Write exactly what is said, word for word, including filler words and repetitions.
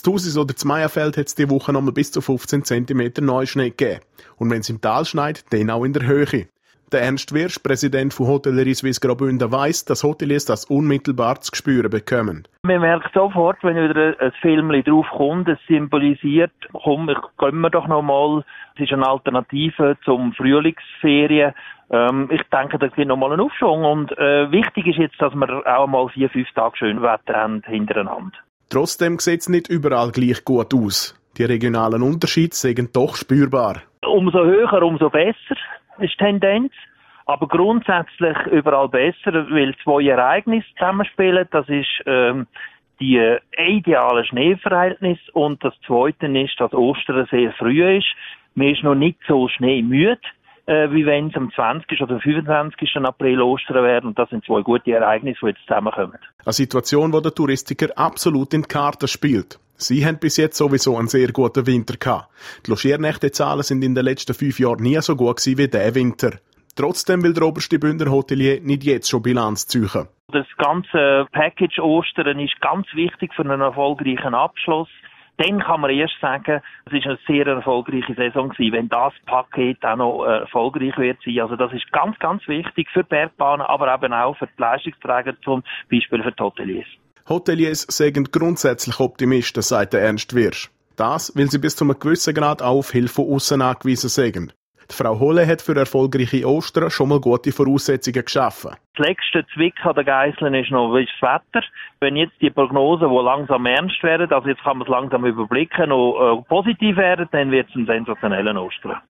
Thusis oder zu Meierfeld hat es diese Woche nochmal bis zu fünfzehn Zentimeter Neuschnee gegeben. Und wenn es im Tal schneit, dann auch in der Höhe. Der Ernst Wirsch, Präsident von Hotellerie Suisse Graubünden, weiss, dass Hoteliers das unmittelbar zu spüren bekommen. Man merkt sofort, wenn wieder ein Film drauf kommt, es symbolisiert, komm, gehen wir doch noch mal. Es ist eine Alternative zum Frühlingsferien. Ähm, ich denke, da gibt noch mal einen Aufschwung. Und äh, wichtig ist jetzt, dass wir auch mal vier, fünf Tage schön Wetter haben hintereinander. Trotzdem sieht es nicht überall gleich gut aus. Die regionalen Unterschiede sind doch spürbar. Umso höher, umso besser ist die Tendenz. Aber grundsätzlich überall besser, weil zwei Ereignisse zusammenspielen. Das ist ähm, die äh, ideale Schneeverhältnis und das Zweite ist, dass Ostern sehr früh ist. Man ist noch nicht so schneemüde, äh, wie wenn es am zwanzigsten oder fünfundzwanzigsten April Ostern wäre. Und das sind zwei gute Ereignisse, die jetzt zusammenkommen. Eine Situation, die der Touristiker absolut in die Karten spielt. Sie haben bis jetzt sowieso einen sehr guten Winter gehabt. Die Logiernächtezahlen sind in den letzten fünf Jahren nie so gut gewesen wie dieser Winter. Trotzdem will der oberste Bündner Hotelier nicht jetzt schon Bilanz ziehen. Das ganze Package Ostern ist ganz wichtig für einen erfolgreichen Abschluss. Dann kann man erst sagen, es ist eine sehr erfolgreiche Saison gewesen, wenn das Paket auch noch erfolgreich wird sein. Also das ist ganz, ganz wichtig für die Bergbahnen, aber eben auch für die Leistungsträger, zum Beispiel für die Hoteliers. Hoteliers sind grundsätzlich Optimisten, sagt der Ernst Wirsch. Das, weil sie bis zu einem gewissen Grad auch auf Hilfe von aussen angewiesen sind. Die Frau Holle hat für erfolgreiche Ostern schon mal gute Voraussetzungen geschaffen. Das letzte Zwick an den Geisseln ist noch ist das Wetter. Wenn jetzt die Prognosen, die langsam ernst werden, also jetzt kann man es langsam überblicken, noch äh, positiv werden, dann wird es ein sensationeller Ostern.